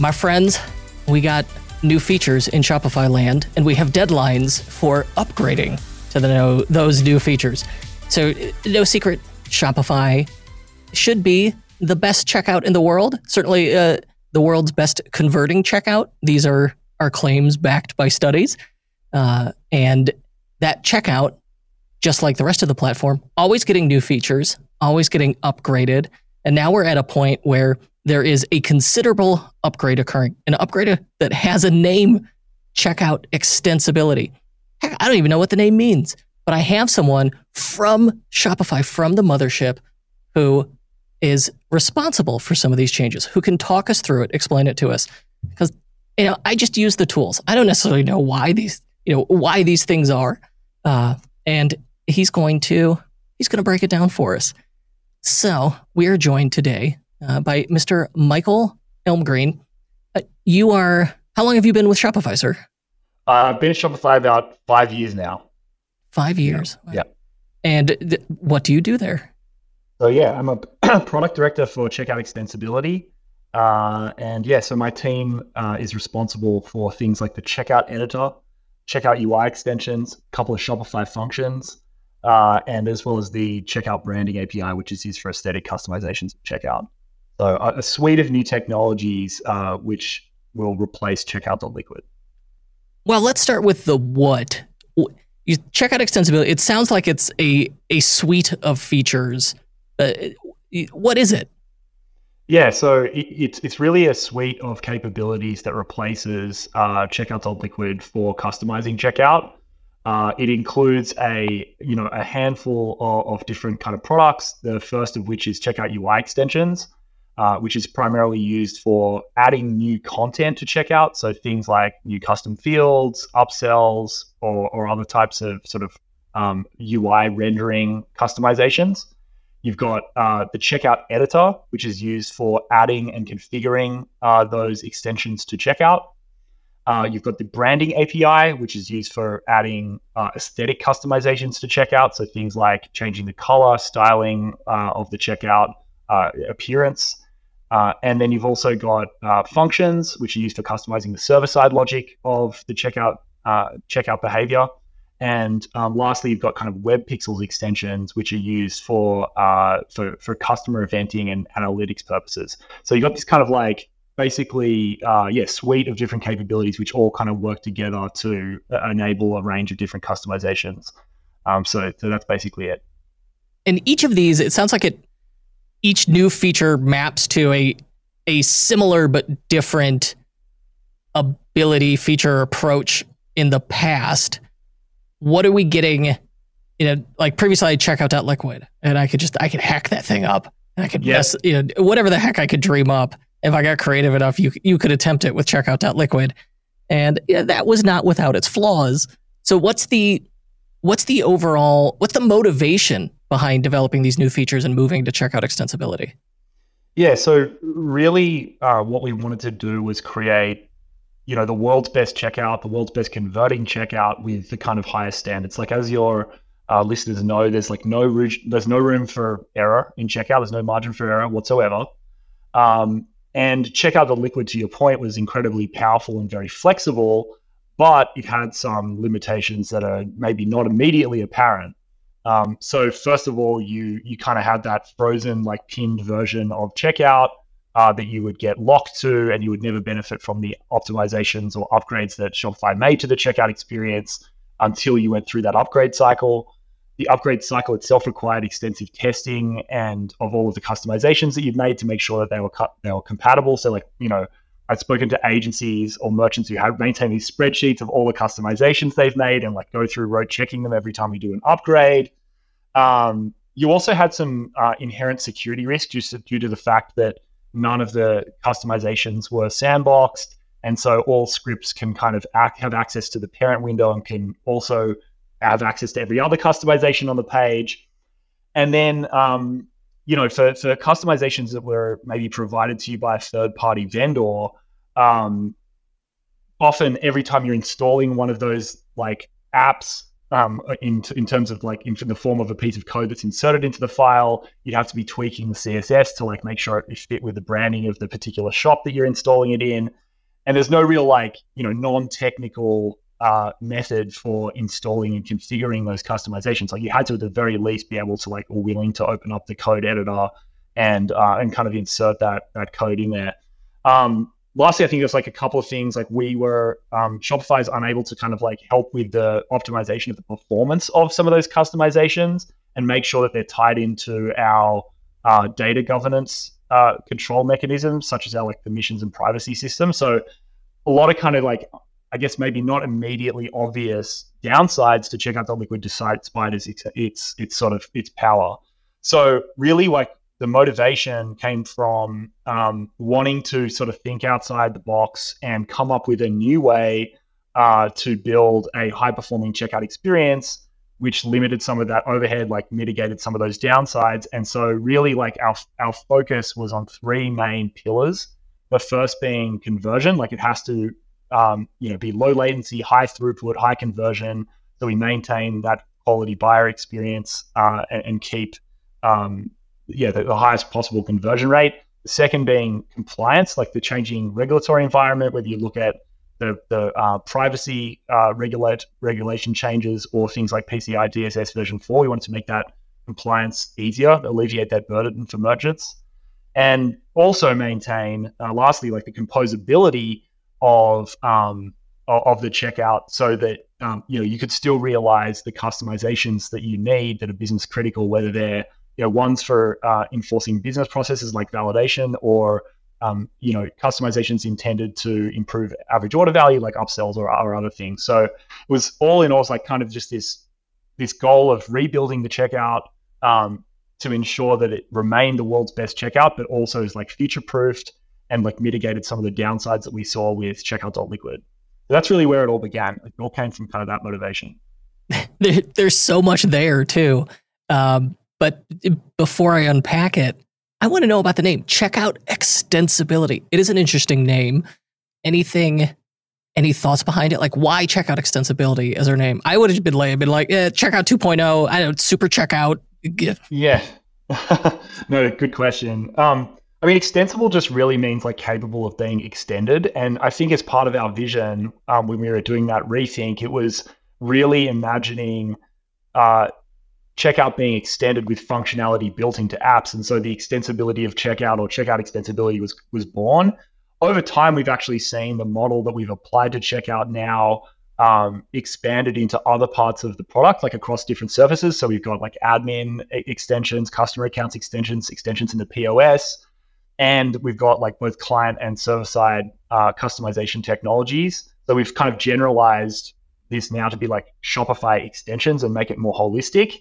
My friends, we got new features in Shopify land, and we have deadlines for upgrading to those new features. So, no secret, Shopify should be the best checkout in the world. Certainly, the world's best converting checkout. These are our claims backed by studies. And that checkout, just like the rest of the platform, always getting new features, always getting upgraded. And now we're at a point where there is a considerable upgrade occurring, an upgrade that has a name, Checkout Extensibility. Heck, I don't even know what the name means, but I have someone from Shopify, from the mothership, who is responsible for some of these changes, who can talk us through it, explain it to us. Because, I just use the tools. I don't necessarily know why these things are. And he's going to break it down for us. So we are joined today by Mr. Michael Elmgreen. How long have you been with Shopify, sir? I've been at Shopify about 5 years now. 5 years? Yeah. And what do you do there? So I'm a product director for Checkout Extensibility. So my team is responsible for things like the checkout editor, checkout UI extensions, a couple of Shopify functions, and as well as the checkout branding API, which is used for aesthetic customizations of checkout. So a suite of new technologies which will replace Checkout.Liquid. Well, let's start with the what. Checkout Extensibility, it sounds like it's a suite of features. What is it? Yeah, so it's really a suite of capabilities that replaces Checkout.Liquid for customizing checkout. It includes a handful of different kind of products. The first of which is Checkout UI extensions, which is primarily used for adding new content to checkout. So things like new custom fields, upsells, or other types of sort of UI rendering customizations. You've got the checkout editor, which is used for adding and configuring those extensions to checkout. You've got the branding API, which is used for adding aesthetic customizations to checkout. So things like changing the color, styling of the checkout appearance. And then you've also got functions, which are used for customizing the server-side logic of the checkout behavior. And lastly, you've got kind of web pixels extensions, which are used for customer eventing and analytics purposes. So you've got this kind of like basically, suite of different capabilities, which all kind of work together to enable a range of different customizations. So that's basically it. And each of these, it sounds like each new feature maps to a similar but different ability, feature, approach in the past. What are we getting? Like previously I Checkout.Liquid, and I could hack that thing up, and I could mess, whatever the heck I could dream up. If I got creative enough, you could attempt it with Checkout.Liquid, and that was not without its flaws. So what's the motivation behind developing these new features and moving to Checkout Extensibility? Yeah, so really what we wanted to do was create the world's best checkout, the world's best converting checkout with the kind of highest standards. Like as your listeners know, there's no room for error in checkout. There's no margin for error whatsoever. And Checkout.Liquid, to your point, was incredibly powerful and very flexible, but it had some limitations that are maybe not immediately apparent. So first of all, you kind of had that frozen, like pinned version of checkout that you would get locked to, and you would never benefit from the optimizations or upgrades that Shopify made to the checkout experience until you went through that upgrade cycle. The upgrade cycle itself required extensive testing and of all of the customizations that you've made to make sure that they were compatible. So I've spoken to agencies or merchants who have maintained these spreadsheets of all the customizations they've made and go through rote checking them every time you do an upgrade. You also had some inherent security risks just due to the fact that none of the customizations were sandboxed. And so all scripts can kind of have access to the parent window and can also have access to every other customization on the page. And then, for customizations that were maybe provided to you by a third-party vendor, often every time you're installing one of those apps in terms of like in the form of a piece of code that's inserted into the file. You'd have to be tweaking the CSS to like make sure it fit with the branding of the particular shop that you're installing it in. And there's no real like, non-technical method for installing and configuring those customizations. Like you had to at the very least be able to like, or willing to open up the code editor and kind of insert that code in there. Lastly, I think there's like a couple of things like Shopify is unable to kind of like help with the optimization of the performance of some of those customizations and make sure that they're tied into our data governance control mechanisms, such as our like permissions and privacy system. So a lot of kind of like, I guess maybe not immediately obvious downsides to Checkout.Liquid despite its sort of its power. So really like the motivation came from wanting to sort of think outside the box and come up with a new way to build a high-performing checkout experience, which limited some of that overhead, like mitigated some of those downsides. And so really like our focus was on three main pillars. The first being conversion, like it has to be low latency, high throughput, high conversion, so we maintain that quality buyer experience and keep the highest possible conversion rate. The second being compliance, like the changing regulatory environment, whether you look at the privacy regulation changes or things like PCI DSS version 4, we wanted to make that compliance easier, alleviate that burden for merchants, and also maintain, lastly, like the composability of the checkout, so that you could still realize the customizations that you need that are business critical, whether they're ones for enforcing business processes like validation or customizations intended to improve average order value like upsells or other things. So it was all in all like kind of just this goal of rebuilding the checkout to ensure that it remained the world's best checkout, but also is like future-proofed and like mitigated some of the downsides that we saw with Checkout.Liquid. So that's really where it all began. It all came from kind of that motivation. There's so much there too. But before I unpack it, I want to know about the name, Checkout Extensibility. It is an interesting name. Any thoughts behind it? Like, why Checkout Extensibility as our name? I would have been like, Checkout 2.0, I don't know, Super Checkout. Yeah. No, good question. I mean, extensible just really means like capable of being extended. And I think as part of our vision, when we were doing that rethink, it was really imagining checkout being extended with functionality built into apps. And so the extensibility of checkout or checkout extensibility was born. Over time, we've actually seen the model that we've applied to checkout now expanded into other parts of the product, like across different surfaces. So we've got like admin extensions, customer accounts extensions in the POS, and we've got like both client and server-side customization technologies. So we've kind of generalized this now to be like Shopify extensions and make it more holistic.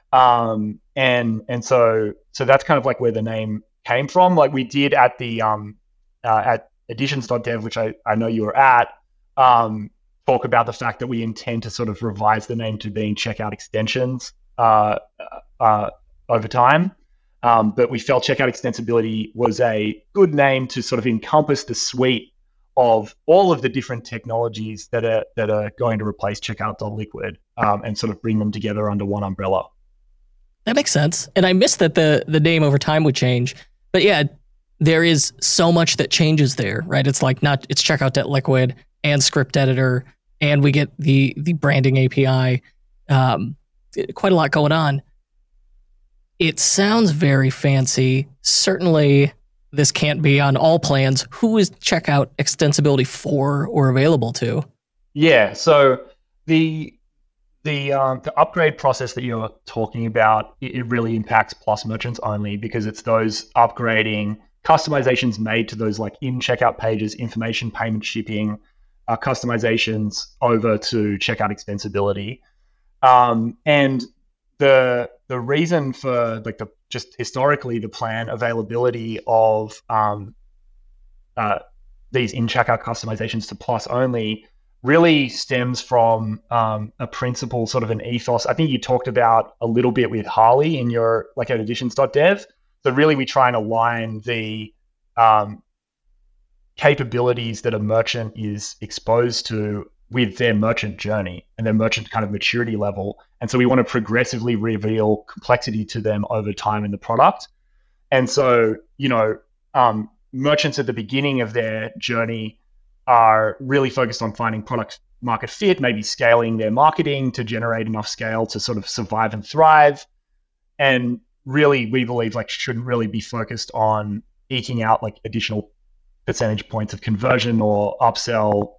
And so that's kind of like where the name came from. Like we did at the at editions.dev, which I know you were at, talk about the fact that we intend to sort of revise the name to being Checkout Extensions over time. But we felt Checkout Extensibility was a good name to sort of encompass the suite of all of the different technologies that are going to replace Checkout.Liquid and sort of bring them together under one umbrella. That makes sense. And I missed that the name over time would change. But yeah, there is so much that changes there, right? It's like it's Checkout.Liquid and script editor, and we get the branding API. Quite a lot going on. It sounds very fancy. Certainly, this can't be on all plans. Who is Checkout Extensibility for or available to? Yeah, so the upgrade process that you're talking about, it really impacts Plus merchants only, because it's those upgrading customizations made to those like in checkout pages, information, payment, shipping, customizations over to Checkout Extensibility. And the reason for like just historically the plan availability of these in checkout customizations to Plus only really stems from a principle, sort of an ethos. I think you talked about a little bit with Harley in your like at editions.dev. So really we try and align the capabilities that a merchant is exposed to with their merchant journey and their merchant kind of maturity level. And so we want to progressively reveal complexity to them over time in the product. And so, merchants at the beginning of their journey are really focused on finding product market fit, maybe scaling their marketing to generate enough scale to sort of survive and thrive. And really, we believe shouldn't really be focused on eking out additional percentage points of conversion or upsell,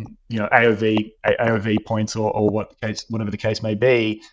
AOV points or whatever the case may be,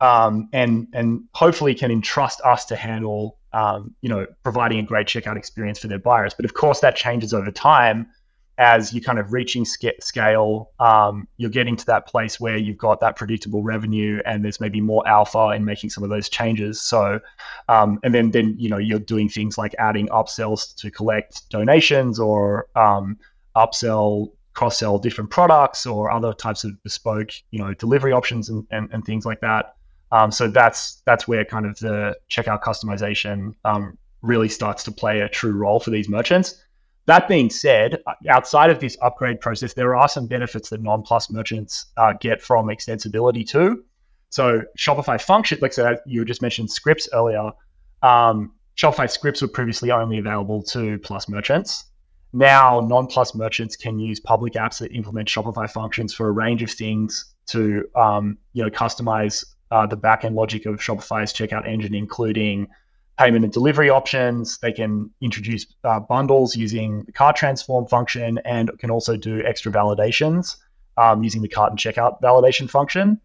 and hopefully can entrust us to handle, providing a great checkout experience for their buyers. But of course, that changes over time as you're kind of reaching scale. You're getting to that place where you've got that predictable revenue, and there's maybe more alpha in making some of those changes. So, and then you're doing things like adding upsells to collect donations, or upsell, cross-sell different products, or other types of bespoke, delivery options and things like that. So that's where kind of the checkout customization really starts to play a true role for these merchants. That being said, outside of this upgrade process, there are some benefits that non-Plus merchants get from extensibility too. So Shopify Function, so you just mentioned scripts earlier. Shopify scripts were previously only available to Plus merchants. Now, non-Plus merchants can use public apps that implement Shopify Functions for a range of things to, customize the backend logic of Shopify's checkout engine, including payment and delivery options. They can introduce bundles using the cart transform function, and can also do extra validations using the cart and checkout validation function.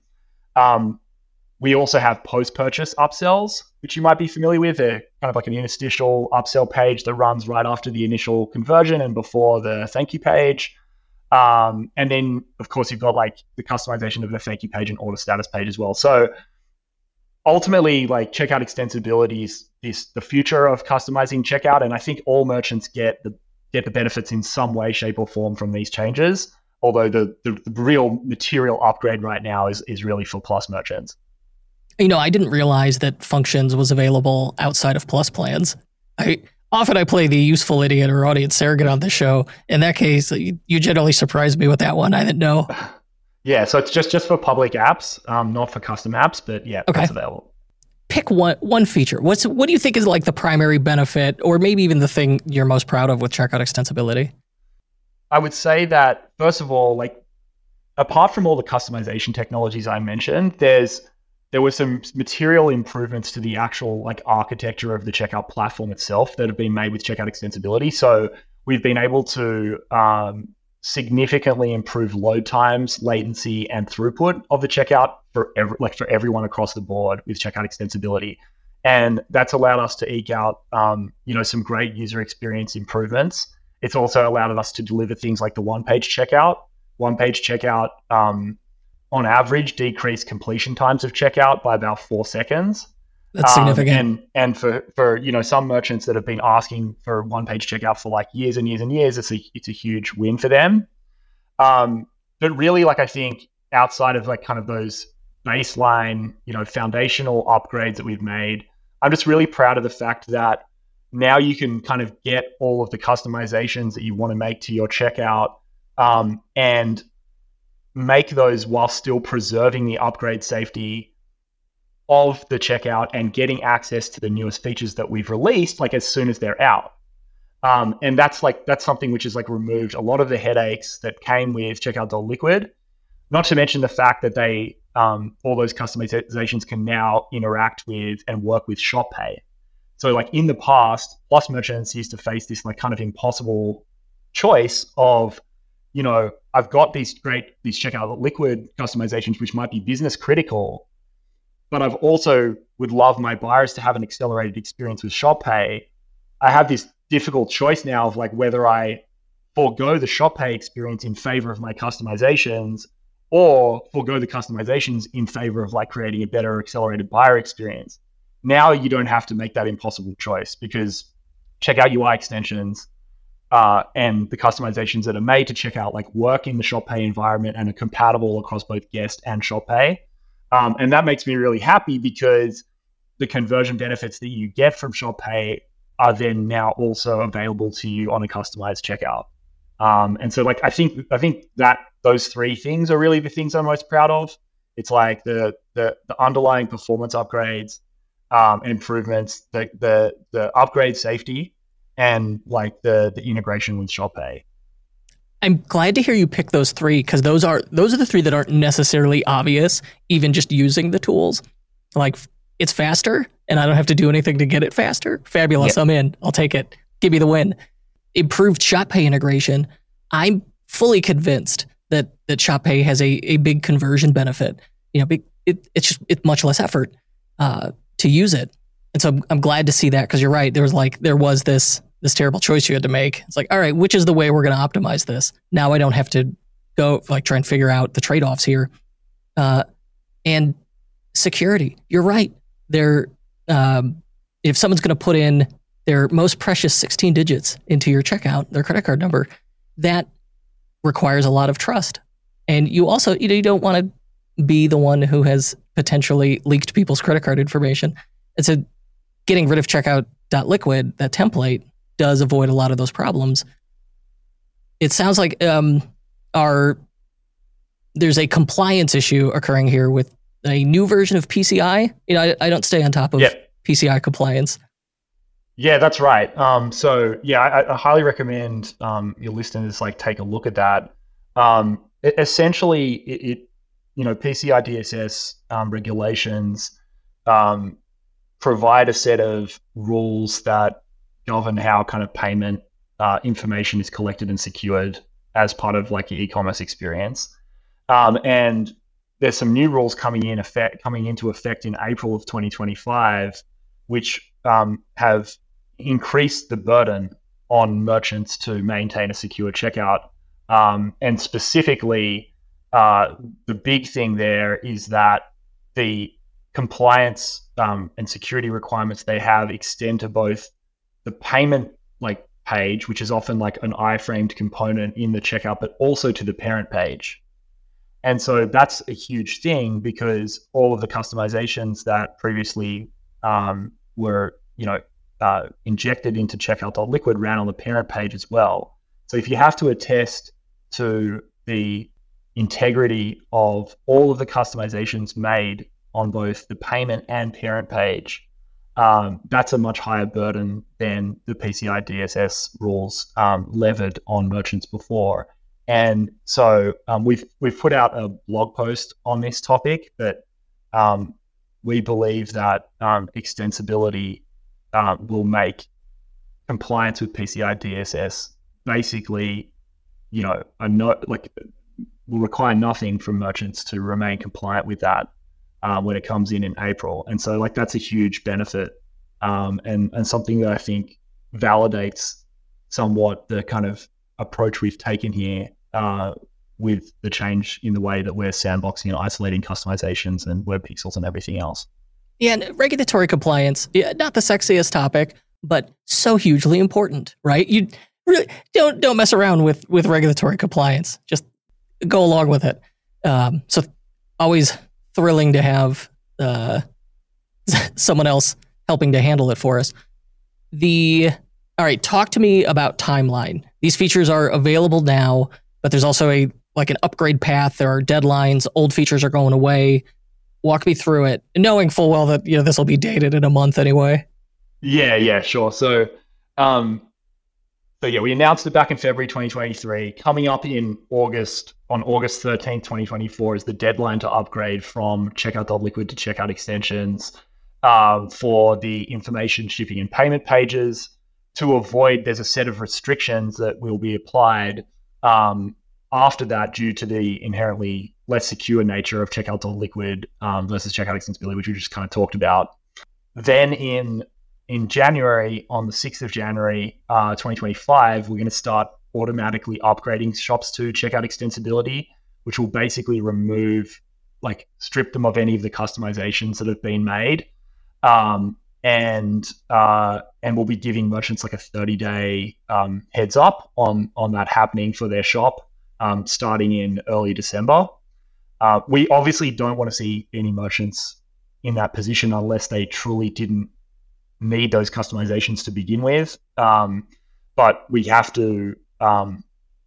We also have post-purchase upsells, which you might be familiar with. They're kind of like an interstitial upsell page that runs right after the initial conversion and before the thank you page. And then, of course, you've got the customization of the thank you page and order status page as well. So ultimately, checkout extensibility is the future of customizing checkout, and I think all merchants get the benefits in some way, shape, or form from these changes. Although the real material upgrade right now is really for Plus merchants. I didn't realize that Functions was available outside of Plus plans. I play the useful idiot or audience surrogate on this show. In that case, you generally surprised me with that one. I didn't know. Yeah, so it's just for public apps, not for custom apps, but yeah, okay. That's available. Pick one feature. What do you think is the primary benefit, or maybe even the thing you're most proud of with checkout extensibility? I would say that, first of all, apart from all the customization technologies I mentioned, there were some material improvements to the actual architecture of the checkout platform itself that have been made with checkout extensibility. So we've been able to significantly improve load times, latency, and throughput of the checkout for everyone across the board with checkout extensibility. And that's allowed us to eke out some great user experience improvements. It's also allowed us to deliver things like the one-page checkout. One-page checkout, on average, decreased completion times of checkout by about 4 seconds. That's significant. And for some merchants that have been asking for one-page checkout for years and years and years, it's a huge win for them. But really, I think outside of kind of those baseline, foundational upgrades that we've made, I'm just really proud of the fact that now you can kind of get all of the customizations that you want to make to your checkout, and make those while still preserving the upgrade safety of the checkout and getting access to the newest features that we've released as soon as they're out. And that's something which has removed a lot of the headaches that came with Checkout.Liquid, not to mention the fact that they all those customizations can now interact with and work with Shop Pay. So in the past, Plus merchants used to face this kind of impossible choice of, I've got these Checkout.Liquid customizations which might be business critical, but I've also would love my buyers to have an accelerated experience with Shop Pay. I have this difficult choice now of whether I forego the Shop Pay experience in favor of my customizations, or forego the customizations in favor of creating a better accelerated buyer experience. Now you don't have to make that impossible choice, because checkout UI extensions and the customizations that are made to checkout work in the Shop Pay environment and are compatible across both Guest and Shop Pay. And that makes me really happy, because the conversion benefits that you get from Shop Pay are then now also available to you on a customized checkout. And so I think that those three things are really the things I'm most proud of. It's like the underlying performance upgrades, improvements, the upgrade safety, and like the integration with Shop Pay. I'm glad to hear you pick those three, because those are the three that aren't necessarily obvious, even just using the tools. Like, it's faster, and I don't have to do anything to get it faster. Fabulous, I'm in. I'll take it. Give me the win. Improved Shop Pay integration. I'm fully convinced that Shop Pay has a big conversion benefit. It's much less effort to use it, and so I'm glad to see that, because you're right. There was this terrible choice you had to make. It's like, all right, which is the way we're going to optimize this? Now I don't have to go try and figure out the trade-offs here. And security, you're right. If someone's going to put in their most precious 16 digits into your checkout, their credit card number, that requires a lot of trust. And you also, you don't want to be the one who has potentially leaked people's credit card information. And so getting rid of checkout.liquid, that template, does avoid a lot of those problems. It sounds like there's a compliance issue occurring here with a new version of PCI. I don't stay on top of PCI compliance. Yeah, that's right. I highly recommend your listeners take a look at that. Essentially, PCI DSS regulations provide a set of rules that govern how kind of payment information is collected and secured as part of your e-commerce experience. And there's some new rules coming into effect in April of 2025, which have increased the burden on merchants to maintain a secure checkout. And specifically, the big thing there is that the compliance and security requirements they have extend to both the payment page, which is often an iframed component in the checkout, but also to the parent page. And so that's a huge thing, because all of the customizations that previously were injected into checkout.liquid ran on the parent page as well. So if you have to attest to the integrity of all of the customizations made on both the payment and parent page, that's a much higher burden than the PCI DSS rules levered on merchants before. And so we've put out a blog post on this topic, but we believe that extensibility will make compliance with PCI DSS basically, will require nothing from merchants to remain compliant with that when it comes in April. And so that's a huge benefit and something that I think validates somewhat the kind of approach we've taken here with the change in the way that we're sandboxing and isolating customizations and web pixels and everything else. Yeah, and regulatory compliance, not the sexiest topic, but so hugely important, right? You really don't mess around with regulatory compliance. Just go along with it. So always thrilling to have someone else helping to handle it for us. All right, talk to me about timeline. These features are available now, but there's also an upgrade path. There are deadlines. Old features are going away. Walk me through it, knowing full well that this will be dated in a month anyway. Yeah, sure. So we announced it back in February 2023. Coming up on August 13th, 2024 is the deadline to upgrade from checkout.liquid to checkout extensions for the information, shipping, and payment pages. To avoid, there's a set of restrictions that will be applied after that due to the inherently less secure nature of checkout.liquid versus checkout extensibility, which we just kind of talked about. Then in January, on the 6th of January 2025, we're going to start automatically upgrading shops to checkout extensibility, which will basically strip them of any of the customizations that have been made. And we'll be giving merchants a 30-day heads up on that happening for their shop starting in early December. We obviously don't want to see any merchants in that position unless they truly didn't need those customizations to begin with. But we have to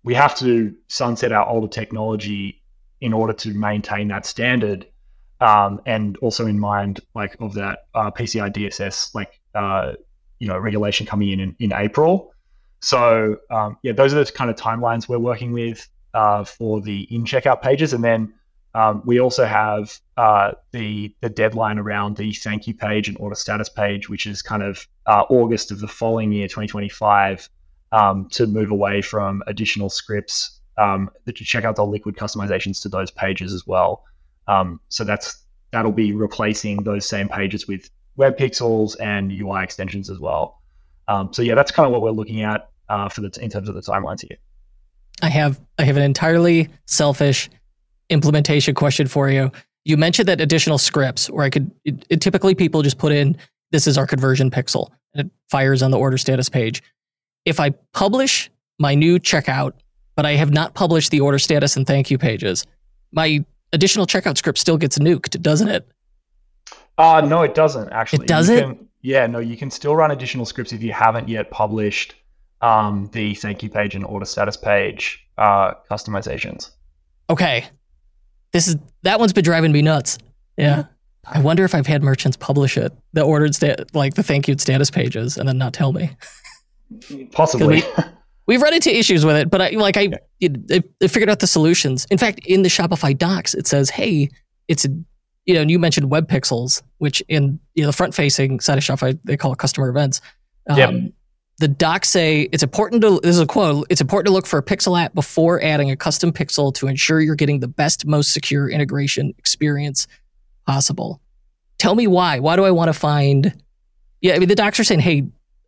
we have to sunset our older technology in order to maintain that standard, and also in mind like of that PCI DSS regulation coming in April. So those are the kind of timelines we're working with for the in checkout pages, and then we also have the deadline around the thank you page and order status page, which is kind of August of the following year, 2025, to move away from additional scripts that you check out the liquid customizations to those pages as well. So that'll be replacing those same pages with web pixels and UI extensions as well. That's kind of what we're looking at in terms of the timelines here. I have an entirely selfish implementation question for you. You mentioned that additional scripts where typically people just put in, this is our conversion pixel, and it fires on the order status page. If I publish my new checkout, but I have not published the order status and thank you pages, my additional checkout script still gets nuked, doesn't it? No, it doesn't actually. It doesn't? You can still run additional scripts if you haven't yet published the thank you page and order status page customizations. Okay. That one's been driving me nuts. Yeah. I wonder if I've had merchants publish it, the ordered the thank you status pages, and then not tell me. Possibly. We've run into issues with it, but I figured out the solutions. In fact, in the Shopify docs, it says, hey, and you mentioned web pixels, which in the front-facing side of Shopify, they call it customer events. The docs say this is a quote, it's important to look for a pixel app before adding a custom pixel to ensure you're getting the best, most secure integration experience possible. Tell me why. Why do I want to find... the docs are saying, hey,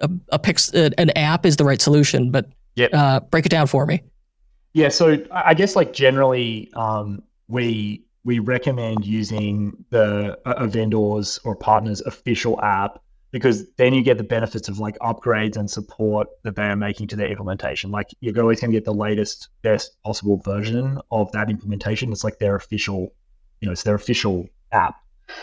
an app is the right solution, but break it down for me. Yeah, so I guess generally we recommend using a vendor's or partner's official app, because then you get the benefits of upgrades and support that they are making to their implementation. You're always going to get the latest, best possible version of that implementation. It's their official, it's their official app.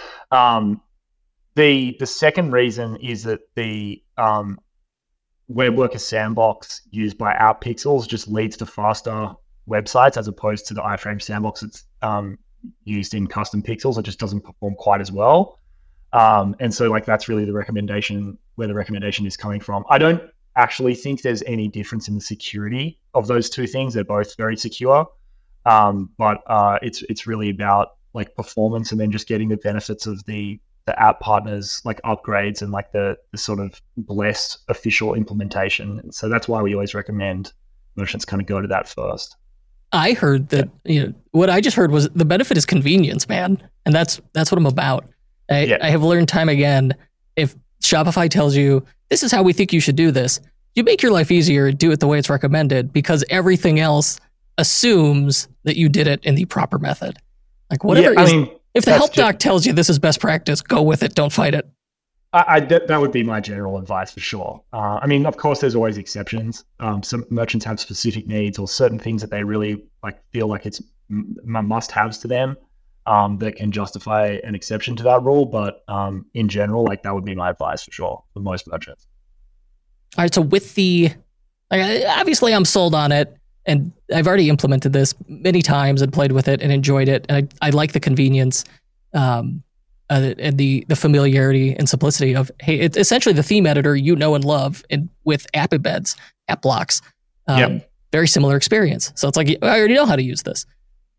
The second reason is that the web worker sandbox used by our pixels just leads to faster websites as opposed to the iframe sandbox that's used in custom pixels. It just doesn't perform quite as well. And so that's really the recommendation, where the recommendation is coming from. I don't actually think there's any difference in the security of those two things. They're both very secure. But it's really about performance, and then just getting the benefits of the app partners upgrades and the sort of blessed official implementation. And so that's why we always recommend merchants kind of go to that first. I heard that what I just heard was the benefit is convenience, man, and that's what I'm about. I have learned time again, if Shopify tells you this is how we think you should do this, you make your life easier and do it the way it's recommended, because everything else assumes that you did it in the proper method. If the help doc tells you this is best practice, go with it. Don't fight it. That would be my general advice for sure. Of course, there's always exceptions. Some merchants have specific needs or certain things that they really feel like it's must-haves to them that can justify an exception to that rule. But in general, that would be my advice for sure for most merchants. All right. So with obviously I'm sold on it, and I've already implemented this many times and played with it and enjoyed it. And I like the convenience and the familiarity and simplicity of, hey, it's essentially the theme editor and love, and with app embeds, app blocks. Very similar experience. So it's I already know how to use this.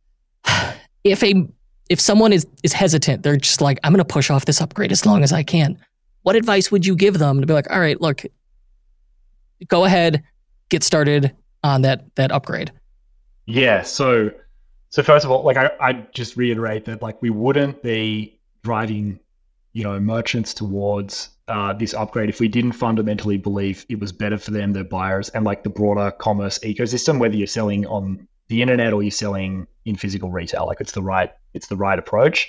If someone is hesitant, they're just I'm going to push off this upgrade as long as I can. What advice would you give them to be all right, look, go ahead, get started on that upgrade? Yeah. So first of all, I just reiterate that we wouldn't be driving, merchants towards this upgrade if we didn't fundamentally believe it was better for them, their buyers, and the broader commerce ecosystem, whether you're selling on the internet or you're selling in physical retail. It's the right approach.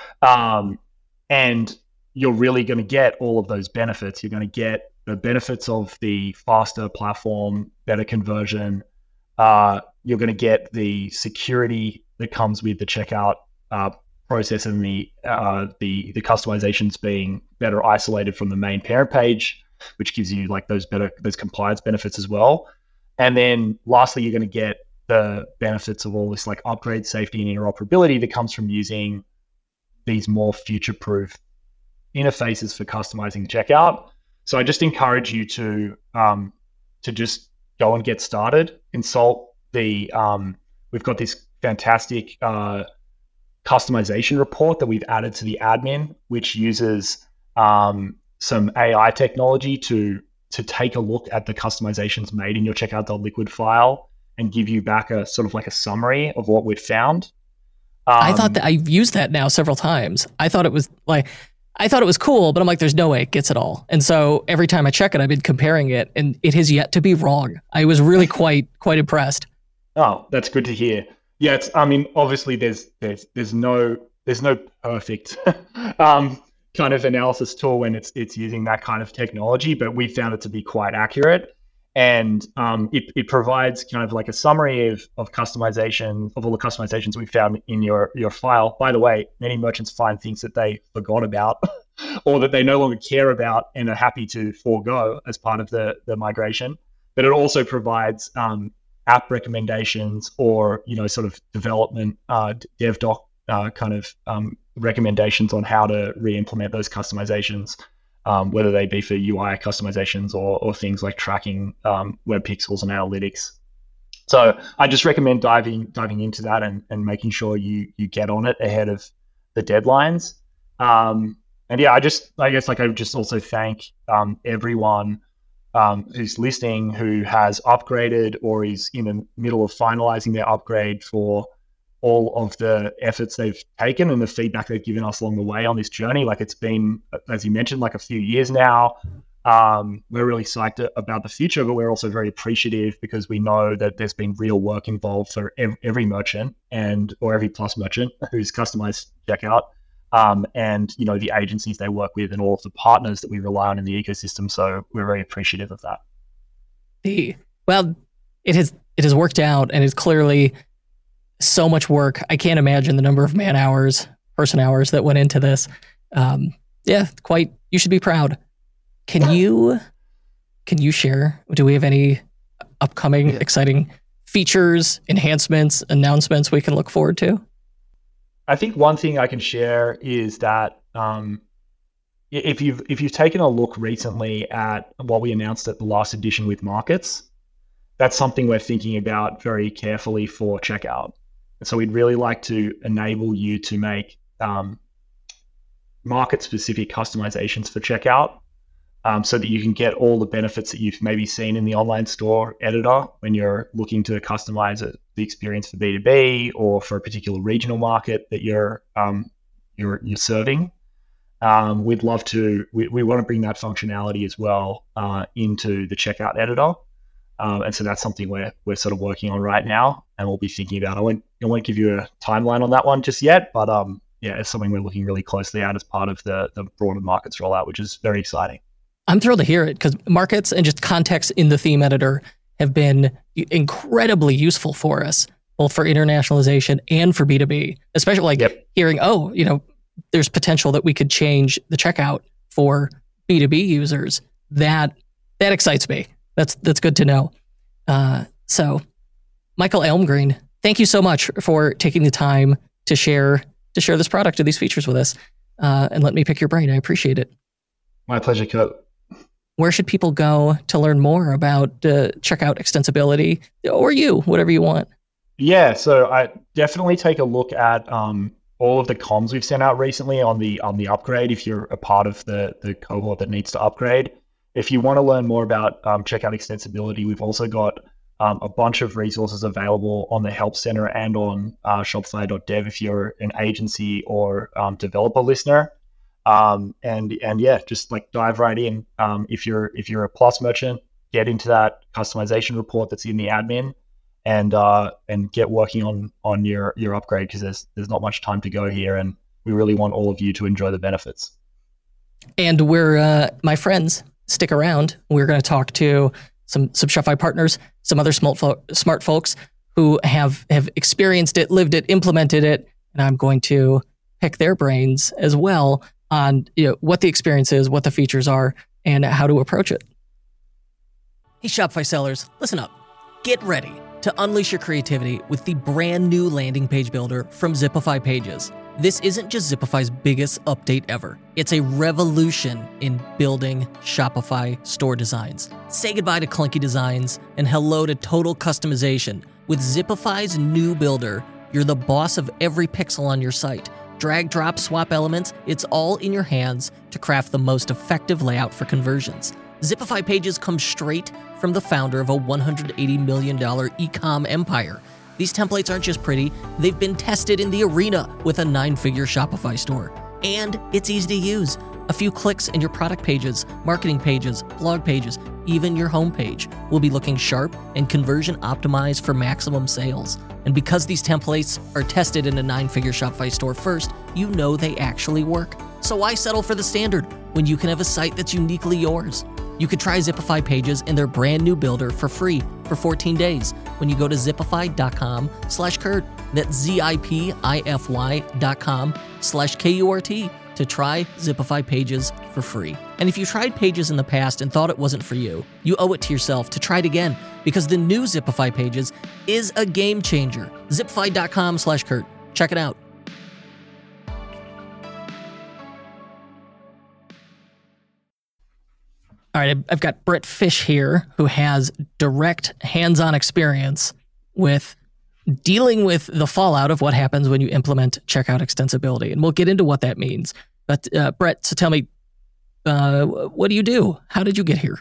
And you're really going to get all of those benefits. You're going to get the benefits of the faster platform, better conversion. You're going to get the security that comes with the checkout process, and the customizations being better isolated from the main parent page, which gives you those compliance benefits as well. And then lastly, you're going to get the benefits of all this like upgrade, safety, and interoperability that comes from using these more future-proof interfaces for customizing checkout. So I just encourage you to just go and get started. Consult the we've got this fantastic customization report that we've added to the admin, which uses some AI technology to take a look at the customizations made in your checkout.liquid file and give you back a sort of like a summary of what we've found. I thought that I've used that now several times. I thought it was cool, but I'm like, there's no way it gets it all. And so every time I check it, I've been comparing it, and it has yet to be wrong. I was really quite impressed. Oh, that's good to hear. Yeah, obviously there's no perfect kind of analysis tool when it's using that kind of technology, but we found it to be quite accurate. And it provides kind of like a summary of customization, of all the customizations we found in your file. By the way, many merchants find things that they forgot about or that they no longer care about and are happy to forego as part of the migration. But it also provides app recommendations or, sort of development, dev doc kind of recommendations on how to re-implement those customizations, whether they be for UI customizations or things like tracking web pixels and analytics. So I just recommend diving into that and making sure you get on it ahead of the deadlines. And yeah, I guess like I would just also thank everyone who's listening who has upgraded or is in the middle of finalizing their upgrade for all of the efforts they've taken and the feedback they've given us along the way on this journey. Like it's been, as you mentioned, like a few years now. We're really psyched about the future, but we're also very appreciative because we know that there's been real work involved for every merchant or every Plus merchant who's customized checkout. And the agencies they work with and all of the partners that we rely on in the ecosystem. So we're very appreciative of that. Well, it has worked out, and it's clearly so much work. I can't imagine the number of person hours that went into this. Yeah, you should be proud. Can you share, do we have any upcoming exciting features, enhancements, announcements we can look forward to? I think one thing I can share is that if you've taken a look recently at what we announced at the last edition with markets, that's something we're thinking about very carefully for checkout. And so we'd really like to enable you to make market-specific customizations for checkout so that you can get all the benefits that you've maybe seen in the online store editor when you're looking to customize the experience for B2B or for a particular regional market that you're serving. We'd love to. We want to bring that functionality as well into the checkout editor. And so that's something we're sort of working on right now, and we'll be thinking about. I won't give you a timeline on that one just yet, but yeah, it's something we're looking really closely at as part of the broader markets rollout, which is very exciting. I'm thrilled to hear it because markets and just context in the theme editor have been incredibly useful for us, both for internationalization and for B2B, especially hearing, there's potential that we could change the checkout for B2B users. That excites me. That's good to know. So, Michael Elmgreen, thank you so much for taking the time to share this product or these features with us, and let me pick your brain. I appreciate it. My pleasure, Kurt. Where should people go to learn more about checkout extensibility, or whatever you want? Yeah, so I definitely take a look at all of the comms we've sent out recently on the upgrade. If you're a part of the cohort that needs to upgrade. If you want to learn more about checkout extensibility, we've also got a bunch of resources available on the Help Center and on Shopify.dev if you're an agency or developer listener. And yeah, just like dive right in. If you're a Plus merchant, get into that customization report that's in the admin, and get working on your upgrade because there's not much time to go here, and we really want all of you to enjoy the benefits. And we're my friends. Stick around. We're going to talk to some Shopify partners, some other smart folks who have experienced it, lived it, implemented it, and I'm going to pick their brains as well on what the experience is, what the features are, and how to approach it. Hey, Shopify sellers, listen up. Get ready to unleash your creativity with the brand new landing page builder from Zipify Pages. This isn't just Zipify's biggest update ever. It's a revolution in building Shopify store designs. Say goodbye to clunky designs and hello to total customization. With Zipify's new builder, you're the boss of every pixel on your site. Drag, drop, swap elements, it's all in your hands to craft the most effective layout for conversions. Zipify Pages come straight from the founder of a $180 million e-com empire. These templates aren't just pretty, they've been tested in the arena with a 9-figure Shopify store. And it's easy to use. A few clicks and your product pages, marketing pages, blog pages, even your homepage will be looking sharp and conversion optimized for maximum sales. And because these templates are tested in a 9-figure Shopify store first, you know they actually work. So why settle for the standard when you can have a site that's uniquely yours? You could try Zipify Pages in their brand new builder for free for 14 days when you go to zipify.com/Kurt. That's zipify.com/KURT to try Zipify Pages for free. And if you tried Pages in the past and thought it wasn't for you, you owe it to yourself to try it again because the new Zipify Pages is a game changer. Zipify.com/Kurt. Check it out. All right, I've got Brett Fish here, who has direct hands-on experience with dealing with the fallout of what happens when you implement checkout extensibility. And we'll get into what that means. But Brett, so tell me, what do you do? How did you get here?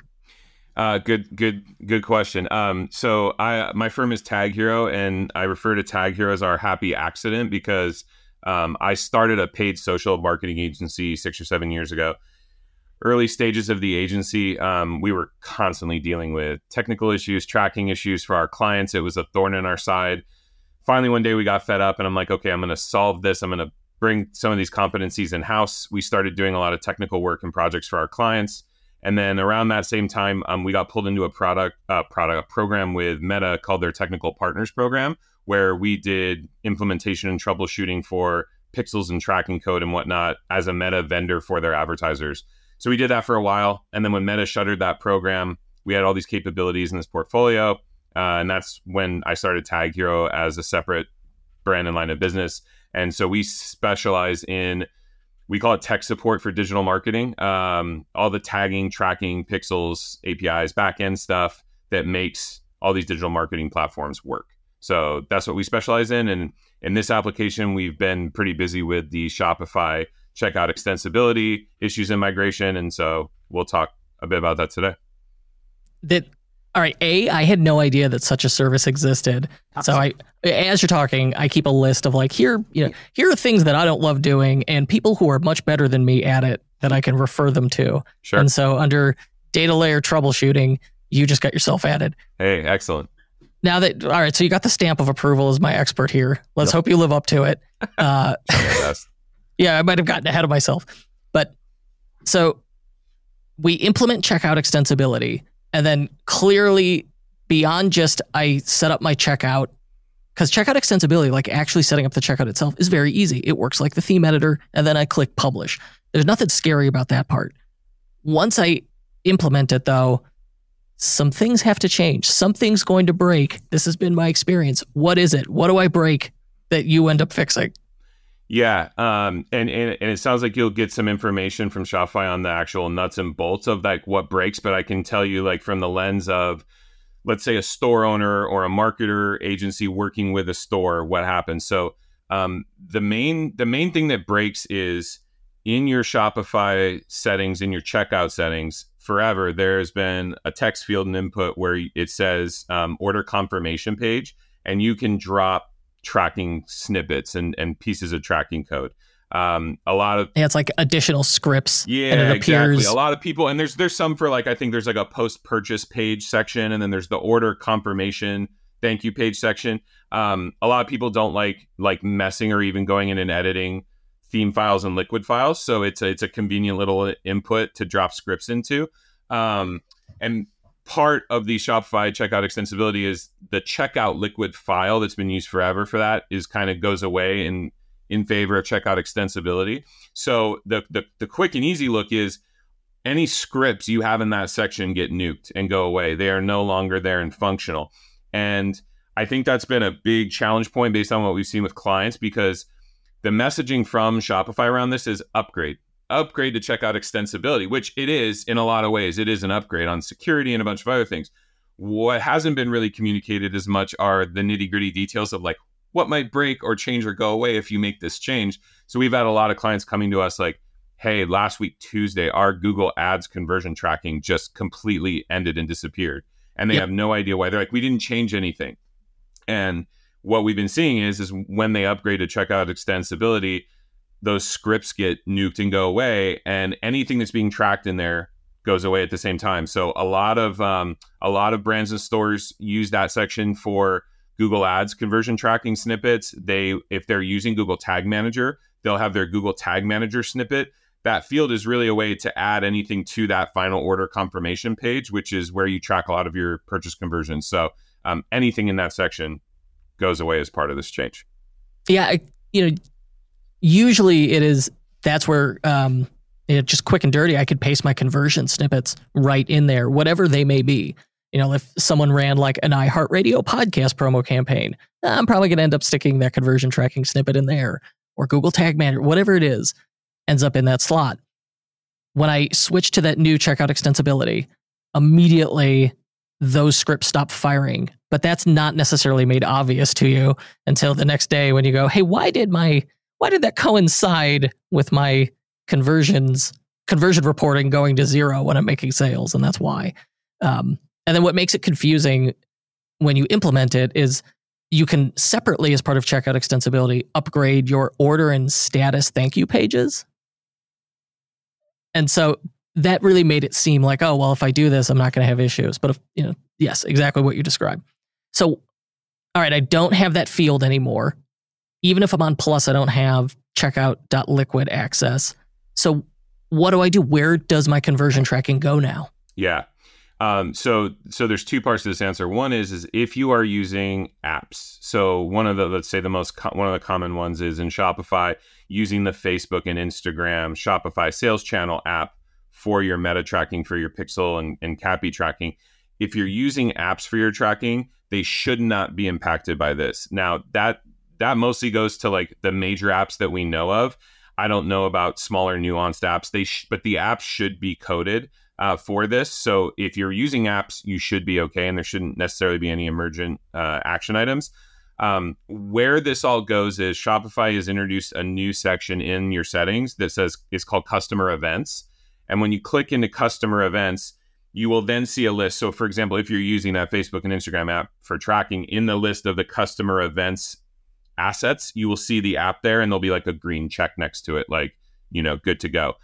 Good question. So my firm is Tag Hero, and I refer to Tag Hero as our happy accident because I started a paid social marketing agency 6 or 7 years ago. Early stages of the agency, we were constantly dealing with technical issues, tracking issues for our clients. It was a thorn in our side. Finally, one day we got fed up and I'm like, okay, I'm going to solve this. I'm going to bring some of these competencies in-house. We started doing a lot of technical work and projects for our clients. And then around that same time, we got pulled into a program with Meta called their Technical Partners Program, where we did implementation and troubleshooting for pixels and tracking code and whatnot as a Meta vendor for their advertisers. So we did that for a while. And then when Meta shuttered that program, we had all these capabilities in this portfolio. And that's when I started Tag Hero as a separate brand and line of business. And so we specialize in, we call it tech support for digital marketing. All the tagging, tracking, pixels, APIs, backend stuff that makes all these digital marketing platforms work. So that's what we specialize in. And in this application, we've been pretty busy with the Shopify checkout extensibility issues and migration. And so we'll talk a bit about that today. All right. I had no idea that such a service existed. So as you're talking, I keep a list of like, here are things that I don't love doing and people who are much better than me at it that I can refer them to. Sure. And so under data layer troubleshooting, you just got yourself added. Hey, excellent. All right. So you got the stamp of approval as my expert here. Let's hope you live up to it. Yeah, I might have gotten ahead of myself. But so we implement checkout extensibility, and then clearly beyond just I set up my checkout, because checkout extensibility, like actually setting up the checkout itself, is very easy. It works like the theme editor, and then I click publish. There's nothing scary about that part. Once I implement it, though, some things have to change. Something's going to break. This has been my experience. What is it? What do I break that you end up fixing? Yeah, and it sounds like you'll get some information from Shopify on the actual nuts and bolts of like what breaks, but I can tell you like from the lens of, let's say, a store owner or a marketer agency working with a store, what happens. So the main thing that breaks is in your Shopify settings, in your checkout settings, forever there's been a text field and input where it says order confirmation page, and you can drop tracking snippets and pieces of tracking code. It's like additional scripts. Yeah, and it appears... exactly. A lot of people, and there's some for like, I think there's like a post-purchase page section, and then there's the order confirmation thank you page section. A lot of people don't like messing or even going in and editing theme files and liquid files. So it's a convenient little input to drop scripts into. And part of the Shopify checkout extensibility is the checkout liquid file that's been used forever for that is kind of goes away in favor of checkout extensibility. So the quick and easy look is any scripts you have in that section get nuked and go away. They are no longer there and functional. And I think that's been a big challenge point based on what we've seen with clients, because the messaging from Shopify around this is upgrade to checkout extensibility, which it is in a lot of ways. It is an upgrade on security and a bunch of other things. What hasn't been really communicated as much are the nitty gritty details of like what might break or change or go away if you make this change. So we've had a lot of clients coming to us like, hey, last week, Tuesday, our Google Ads conversion tracking just completely ended and disappeared. And they have no idea why. They're like, we didn't change anything. And what we've been seeing is when they upgrade to checkout extensibility, those scripts get nuked and go away, and anything that's being tracked in there goes away at the same time. So a lot of brands and stores use that section for Google Ads conversion tracking snippets. If they're using Google Tag Manager, they'll have their Google Tag Manager snippet. That field is really a way to add anything to that final order confirmation page, which is where you track a lot of your purchase conversions. So anything in that section goes away as part of this change. Yeah, usually that's where just quick and dirty, I could paste my conversion snippets right in there, whatever they may be. If someone ran like an iHeartRadio podcast promo campaign, I'm probably going to end up sticking that conversion tracking snippet in there, or Google Tag Manager, whatever it is, ends up in that slot. When I switch to that new checkout extensibility, immediately those scripts stop firing. But that's not necessarily made obvious to you until the next day when you go, hey, why did that coincide with my conversion reporting going to 0 when I'm making sales? And that's why. And then what makes it confusing when you implement it is you can separately, as part of checkout extensibility, upgrade your order and status thank you pages. And so that really made it seem like, oh, well, if I do this, I'm not going to have issues. But yes, exactly what you described. So, all right, I don't have that field anymore. Even if I'm on Plus, I don't have checkout.liquid access. So what do I do? Where does my conversion tracking go now? Yeah. So there's two parts to this answer. One is if you are using apps. So one of the common ones is in Shopify, using the Facebook and Instagram Shopify Sales Channel app for your meta tracking, for your pixel and CAPI tracking. If you're using apps for your tracking, they should not be impacted by this. Now that mostly goes to like the major apps that we know of. I don't know about smaller nuanced apps. But the apps should be coded for this. So if you're using apps, you should be okay, and there shouldn't necessarily be any emergent action items. Where this all goes is Shopify has introduced a new section in your settings that says it's called customer events. And when you click into customer events, you will then see a list. So for example, if you're using that Facebook and Instagram app for tracking, in the list of the customer events assets, you will see the app there, and there'll be like a green check next to it, like, good to go.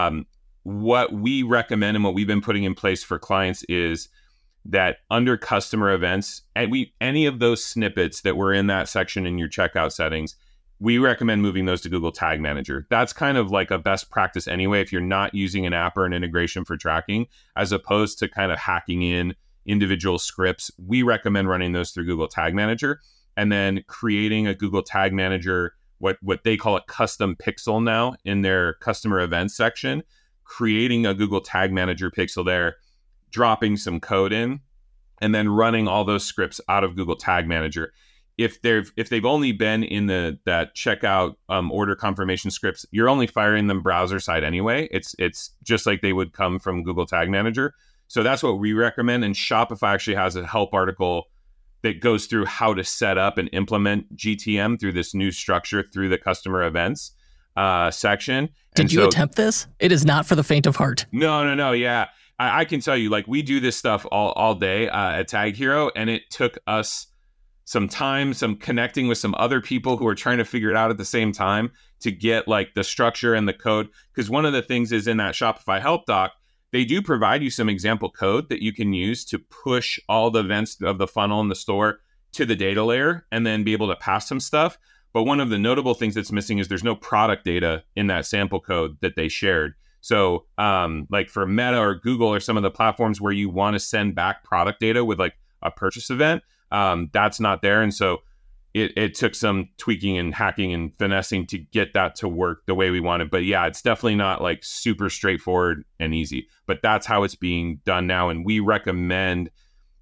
What we recommend and what we've been putting in place for clients is that under customer events, any of those snippets that were in that section in your checkout settings, we recommend moving those to Google Tag Manager. That's kind of like a best practice anyway, if you're not using an app or an integration for tracking, as opposed to kind of hacking in individual scripts. We recommend running those through Google Tag Manager and then creating a Google Tag Manager, what they call a custom pixel now in their customer events section, creating a Google Tag Manager pixel there, dropping some code in, and then running all those scripts out of Google Tag Manager. If they've only been in that checkout order confirmation scripts, you're only firing them browser side anyway. It's just like they would come from Google Tag Manager. So that's what we recommend. And Shopify actually has a help article that goes through how to set up and implement GTM through this new structure through the customer events section. Did you attempt this? It is not for the faint of heart. No. Yeah. I can tell you, like, we do this stuff all day at Tag Hero, and it took us some time, some connecting with some other people who are trying to figure it out at the same time to get like the structure and the code. Because one of the things is in that Shopify help doc, they do provide you some example code that you can use to push all the events of the funnel in the store to the data layer and then be able to pass some stuff. But one of the notable things that's missing is there's no product data in that sample code that they shared. So like for Meta or Google or some of the platforms where you want to send back product data with like a purchase event, that's not there. And so it took some tweaking and hacking and finessing to get that to work the way we wanted. But yeah, it's definitely not like super straightforward and easy, but that's how it's being done now. And we recommend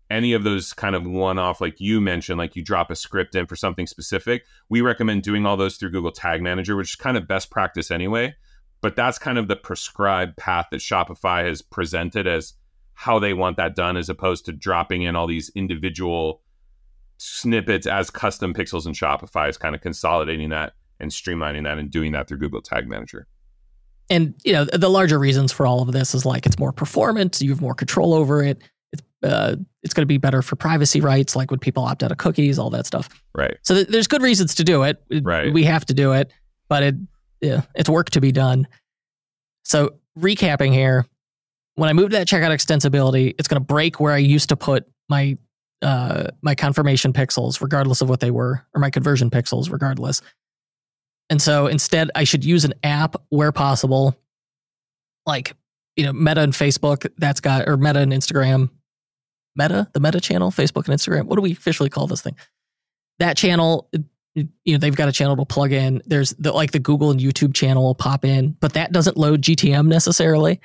any of those kind of one-off, like you mentioned, like you drop a script in for something specific, we recommend doing all those through Google Tag Manager, which is kind of best practice anyway. But that's kind of the prescribed path that Shopify has presented as how they want that done, as opposed to dropping in all these individual snippets as custom pixels in Shopify, is kind of consolidating that and streamlining that and doing that through Google Tag Manager. And, you know, the larger reasons for all of this is like it's more performant, you have more control over it. It's going to be better for privacy rights, like when people opt out of cookies, all that stuff. Right. So there's good reasons to do it. Right. We have to do it, but it's work to be done. So recapping here, when I move to that checkout extensibility, it's going to break where I used to put my my confirmation pixels, regardless of what they were, or my conversion pixels, regardless. And so instead, I should use an app where possible, like, you know, Meta and Facebook, or Meta and Instagram. The Meta channel, Facebook and Instagram. What do we officially call this thing? That channel, you know, they've got a channel to plug in. There's the Google and YouTube channel will pop in, but that doesn't load GTM necessarily.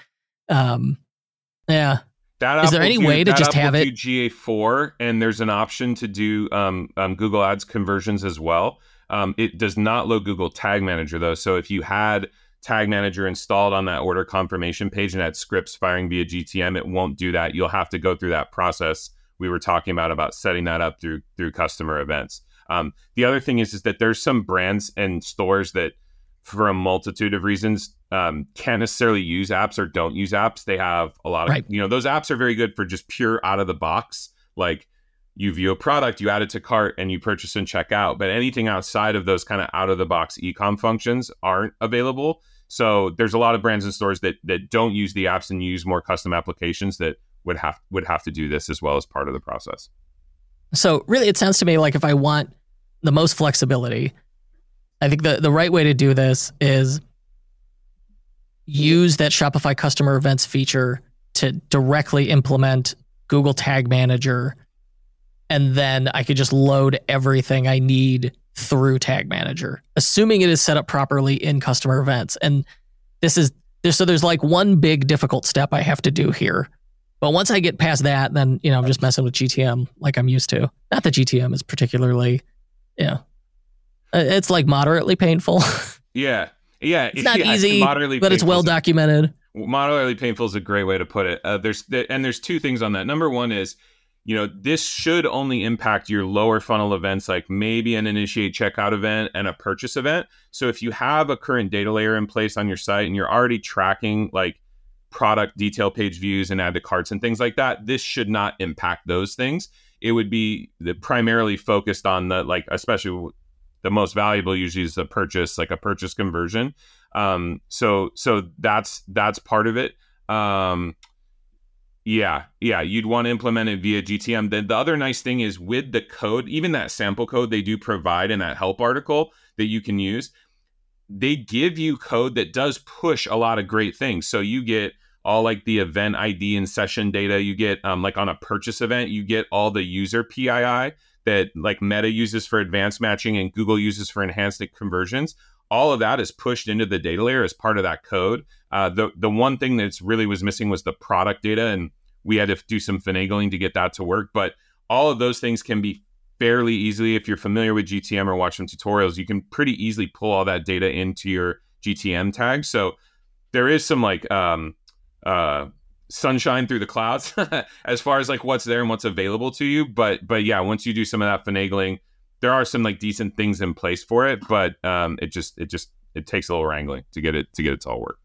Yeah. Is there any way to just have it? GA4, and there's an option to do Google Ads conversions as well. It does not load Google Tag Manager though. So if you had Tag Manager installed on that order confirmation page and had scripts firing via GTM, it won't do that. You'll have to go through that process we were talking about setting that up through customer events. The other thing is that there's some brands and stores that, for a multitude of reasons, can't necessarily use apps or don't use apps. They have a lot of, you know, those apps are very good for just pure out of the box. Like, you view a product, you add it to cart, and you purchase and check out. But anything outside of those kind of out of the box e-com functions aren't available. So there's a lot of brands and stores that don't use the apps and use more custom applications that would have to do this as well as part of the process. So really, it sounds to me like if I want the most flexibility, I think the right way to do this is use that Shopify customer events feature to directly implement Google Tag Manager, and then I could just load everything I need through Tag Manager, assuming it is set up properly in customer events. And there's like one big difficult step I have to do here. But once I get past that, then, you know, I'm just messing with GTM like I'm used to. Not that GTM is particularly, you know, it's like moderately painful. Yeah. It's not easy, but it's well documented. Moderately painful is a great way to put it. There's two things on that. Number one is, you know, this should only impact your lower funnel events, like maybe an initiate checkout event and a purchase event. So if you have a current data layer in place on your site and you're already tracking like product detail page views and add to carts and things like that, this should not impact those things. It would be primarily focused on the, like, especially the most valuable usually is a purchase, like a purchase conversion. So that's part of it. Yeah, you'd want to implement it via GTM. Then the other nice thing is with the code, even that sample code they do provide in that help article that you can use, they give you code that does push a lot of great things. So you get all like the event ID and session data. You get like on a purchase event, you get all the user PII that like Meta uses for advanced matching and Google uses for enhanced conversions. All of that is pushed into the data layer as part of that code. The one thing that's really was missing was the product data, and we had to do some finagling to get that to work. But all of those things can be fairly easily, if you're familiar with GTM or watch some tutorials, you can pretty easily pull all that data into your GTM tag. So there is some like sunshine through the clouds as far as like what's there and what's available to you. But yeah, once you do some of that finagling, there are some like decent things in place for it, but it takes a little wrangling to get it to all work.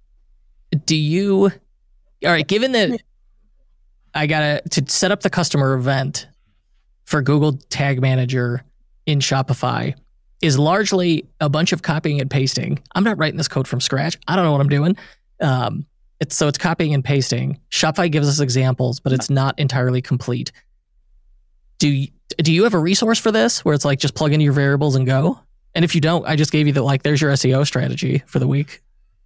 All right, given that I to set up the customer event for Google Tag Manager in Shopify is largely a bunch of copying and pasting. I'm not writing this code from scratch. I don't know what I'm doing. It's copying and pasting. Shopify gives us examples, but it's not entirely complete. Do you have a resource for this where it's like just plug in your variables and go? And if you don't, I just gave you there's your SEO strategy for the week.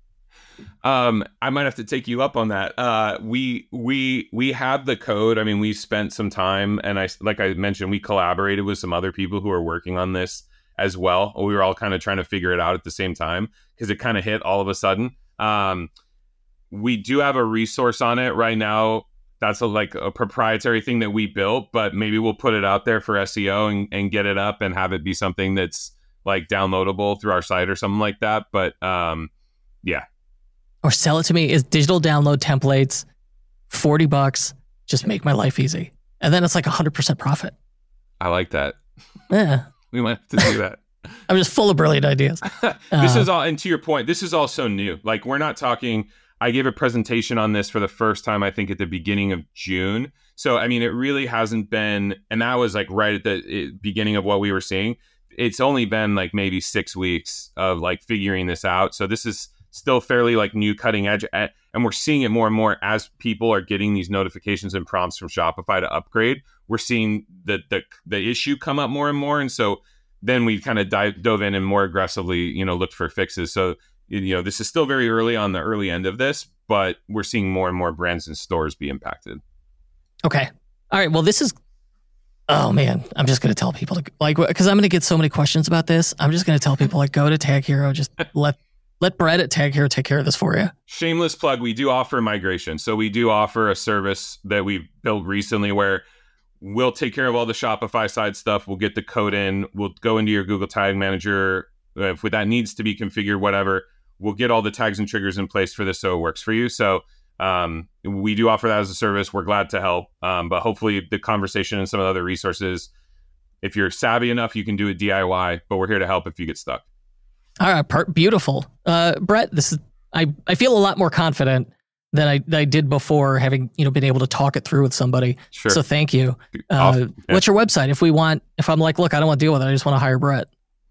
I might have to take you up on that. We have the code. I mean, we spent some time, and like I mentioned, we collaborated with some other people who are working on this as well. We were all kind of trying to figure it out at the same time because it kind of hit all of a sudden. We do have a resource on it right now. that's like a proprietary thing that we built, but maybe we'll put it out there for SEO and get it up and have it be something that's like downloadable through our site or something like that. But yeah. Or sell it to me as digital download templates, $40, just make my life easy. And then it's like 100% profit. I like that. Yeah. We might have to do that. I'm just full of brilliant ideas. This is all, and to your point, this is all so new. Like, we're not talking, I gave a presentation on this for the first time, I think at the beginning of June. So, I mean, it really hasn't been, and that was like right at the beginning of what we were seeing. It's only been like maybe 6 weeks of like figuring this out. So this is still fairly like new, cutting edge. And we're seeing it more and more as people are getting these notifications and prompts from Shopify to upgrade. We're seeing the issue come up more and more. And so then we kind of dove in and more aggressively, looked for fixes. So, this is still very early on the early end of this, but we're seeing more and more brands and stores be impacted. Okay. All right. Well, this is, oh man, I'm just going to tell people to, like, because I'm going to get so many questions about this. I'm just going to tell people, like, go to Tag Hero, just let Brett at Tag Hero take care of this for you. Shameless plug. We do offer migration. So we do offer a service that we've built recently where we'll take care of all the Shopify side stuff. We'll get the code in. We'll go into your Google Tag Manager. If that needs to be configured, whatever, we'll get all the tags and triggers in place for this so it works for you. So we do offer that as a service. We're glad to help. But hopefully the conversation and some of the other resources, if you're savvy enough, you can do it DIY, but we're here to help if you get stuck. All right. Beautiful. Brett, this is, I feel a lot more confident than I did before, having been able to talk it through with somebody. Sure. So thank you. Awesome. Yeah. What's your website? If I'm like, look, I don't want to deal with it, I just want to hire Brett.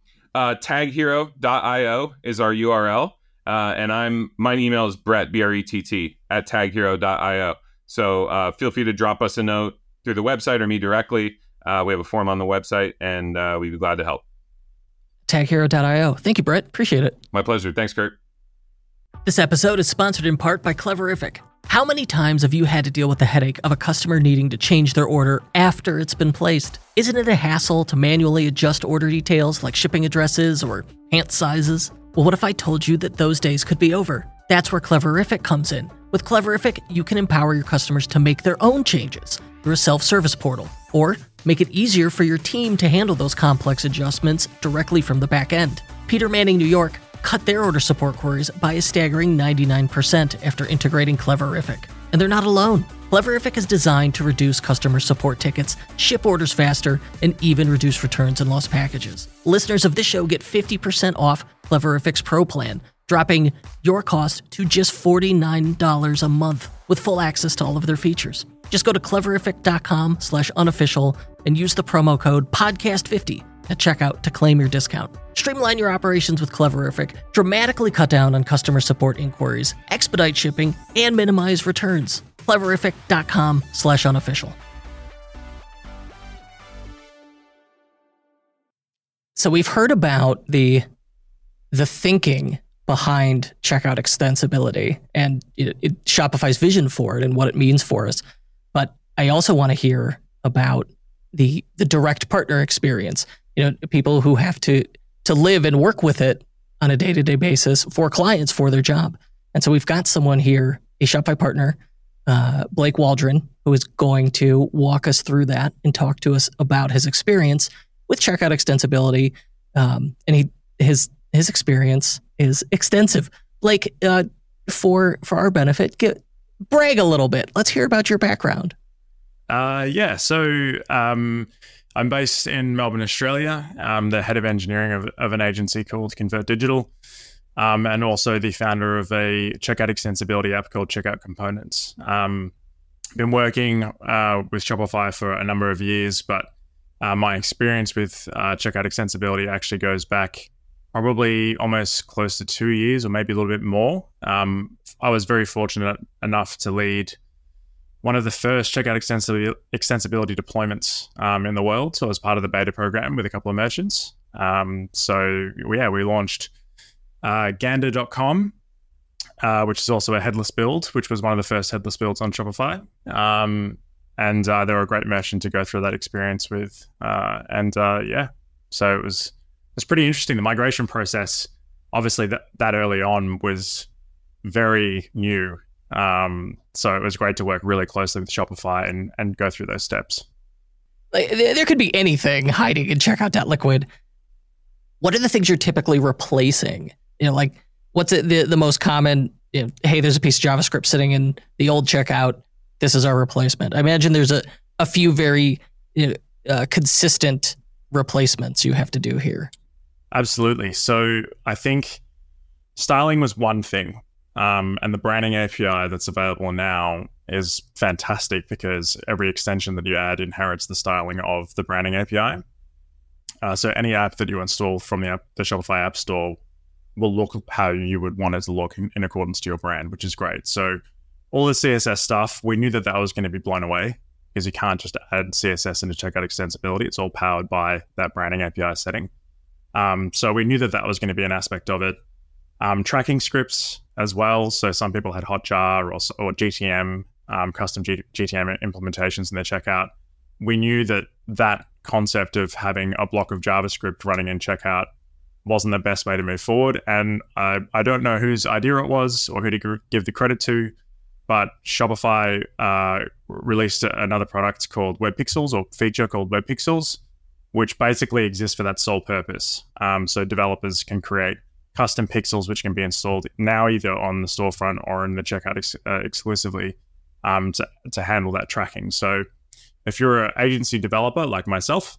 Taghero.io is our URL. And my email is Brett, BRETT, at taghero.io. So feel free to drop us a note through the website or me directly. We have a form on the website, and we'd be glad to help. Taghero.io. Thank you, Brett. Appreciate it. My pleasure. Thanks, Kurt. This episode is sponsored in part by Cleverific. How many times have you had to deal with the headache of a customer needing to change their order after it's been placed? Isn't it a hassle to manually adjust order details like shipping addresses or pant sizes? Well, what if I told you that those days could be over? That's where Cleverific comes in. With Cleverific, you can empower your customers to make their own changes through a self-service portal, or make it easier for your team to handle those complex adjustments directly from the back end. Peter Manning, New York, cut their order support queries by a staggering 99% after integrating Cleverific. And they're not alone. Cleverific is designed to reduce customer support tickets, ship orders faster, and even reduce returns and lost packages. Listeners of this show get 50% off Cleverific's Pro plan, dropping your cost to just $49 a month with full access to all of their features. Just go to cleverific.com/unofficial and use the promo code podcast50 at checkout to claim your discount. Streamline your operations with Cleverific, dramatically cut down on customer support inquiries, expedite shipping, and minimize returns. Cleverific.com/unofficial. So we've heard about the thinking behind checkout extensibility and Shopify's vision for it and what it means for us. But I also want to hear about the direct partner experience. People who have to live and work with it on a day-to-day basis for clients for their job. And so we've got someone here, a Shopify partner, Blake Waldron, who is going to walk us through that and talk to us about his experience with checkout extensibility. And his experience is extensive. Blake, for our benefit, brag a little bit. Let's hear about your background. So I'm based in Melbourne, Australia. I'm the head of engineering of an agency called Convert Digital, and also the founder of a checkout extensibility app called Checkout Components. Been working with Shopify for a number of years, but my experience with checkout extensibility actually goes back probably almost close to 2 years, or maybe a little bit more. I was very fortunate enough to lead one of the first checkout extensibility deployments in the world. So I was part of the beta program with a couple of merchants. We launched Gander.com, which is also a headless build, which was one of the first headless builds on Shopify. And they were a great merchant to go through that experience with. So it was pretty interesting. The migration process, obviously that early on, was very new. So it was great to work really closely with Shopify and go through those steps. Like, there could be anything hiding in checkout.liquid. What are the things you're typically replacing? Like what's the most common, hey, there's a piece of JavaScript sitting in the old checkout. This is our replacement. I imagine there's a few very consistent replacements you have to do here. Absolutely. So I think styling was one thing. And the branding API that's available now is fantastic because every extension that you add inherits the styling of the branding API. So any app that you install from the Shopify App Store will look how you would want it to look in accordance to your brand, which is great. So all the CSS stuff, we knew that was going to be blown away because you can't just add CSS into checkout extensibility. It's all powered by that branding API setting. So we knew that was going to be an aspect of it. Tracking scripts as well. So some people had Hotjar or GTM, custom GTM implementations in their checkout. We knew that concept of having a block of JavaScript running in checkout wasn't the best way to move forward. And I don't know whose idea it was or who to give the credit to, but Shopify released another product called WebPixels, or feature called WebPixels, which basically exists for that sole purpose. So developers can create custom pixels which can be installed now either on the storefront or in the checkout exclusively to handle that tracking. So if you're an agency developer like myself,